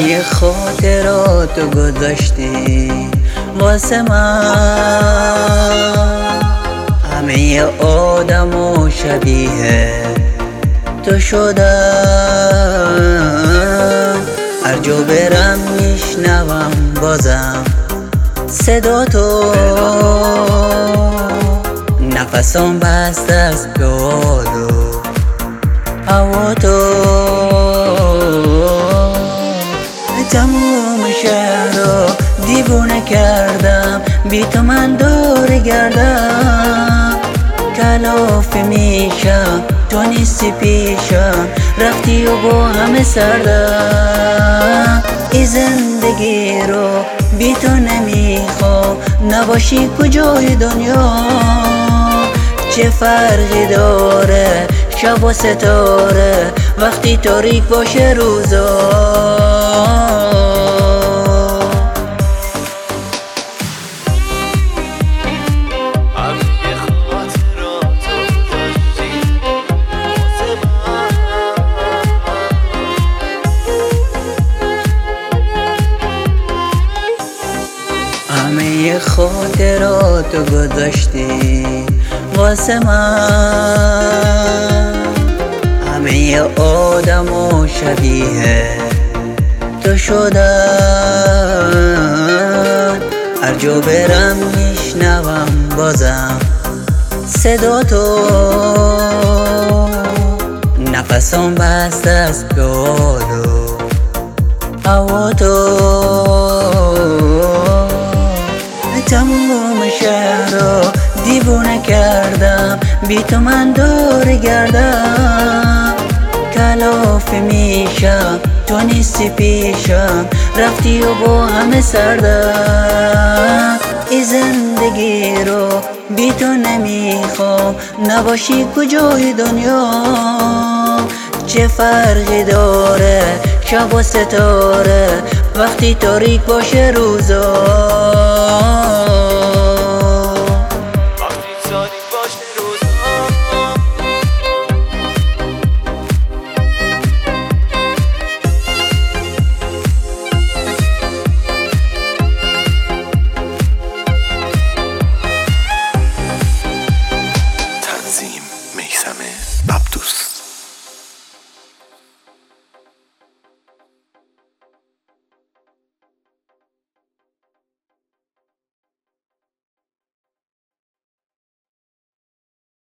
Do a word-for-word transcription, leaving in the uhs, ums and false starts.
همه خاطراتو گذاشتی واسه من، همه آدمو شبیه تو شدن. هر جا برم میشنوم بازم صدا تو، نفسم بسته است به حال و هوا تو. تموم شهر رو دیوونه کردم، بی تو من دور گردم. کلافه میشم تو نیستی پیشم، رفتی و با همه سردم. این زندگی رو بی تو نمیخوام، نباشی کجای دنیا. چه فرقی داره شب و ستاره وقتی تاریک باشه روزا. همه خاطراتو گذاشتی واسه من، همه آدمو شبیه تو شدن. هر جا برم میشنوم بازم صدا تو، نفسم بسته است به حال و هوا تو. تموم شهر رو دیوونه کردم، بی تو من دور گردم. کلافه میشم تو نیستی پیشم، رفتی و با همه سردم. این زندگی رو بی تو نمیخوام، نباشی کجای دنیا. چه فرقی داره شب و ستاره وقتی تاریک باشه روزا.